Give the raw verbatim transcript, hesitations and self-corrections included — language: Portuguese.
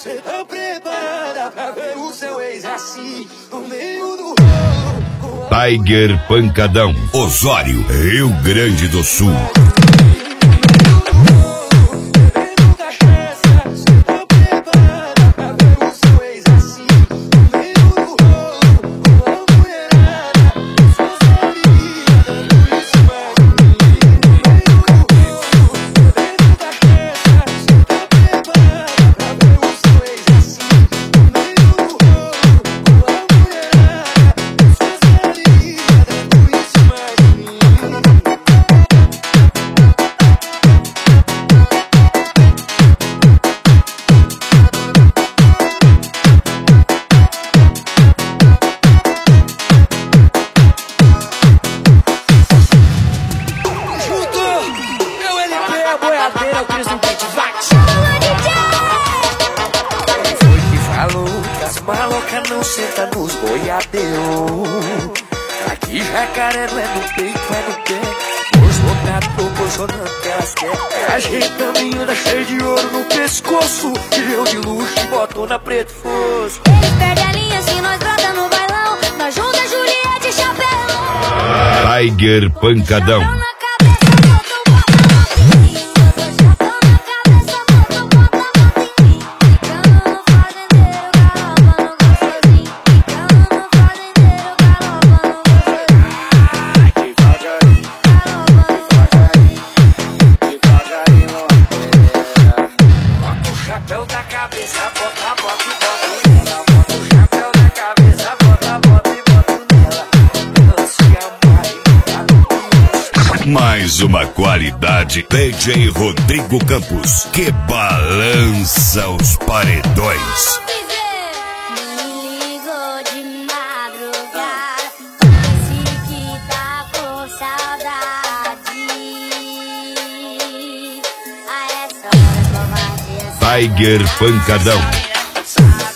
Cê tá preparada pra ver o seu ex assim, no meio do rolo? Tiger Pancadão, Osório, Rio Grande do Sul. Boiadeira, o Cris no beat, vai! Foi que falou que as malocas não sentam nos boiadeiros. Aqui jacaré não é no peito, é no pé. Os botados proporcionando que elas querem. Ajeitando ainda cheio de ouro no pescoço. E eu de luxo e botona preto fosco. Eles perdem a linha se nós brota no bailão. Nós junta Juliette e chapéu. Tiger Pancadão. Chapéu da cabeça, bota, bota e bota nela. Bota o chapéu da cabeça, bota, bota e bota nela. Dança mais. Mais uma qualidade D J Rodrigo Campos, que balança os paredões. Me ligou de madrugada, disse que tá com saudade. A essa hora covardia. Tiger Pancadão.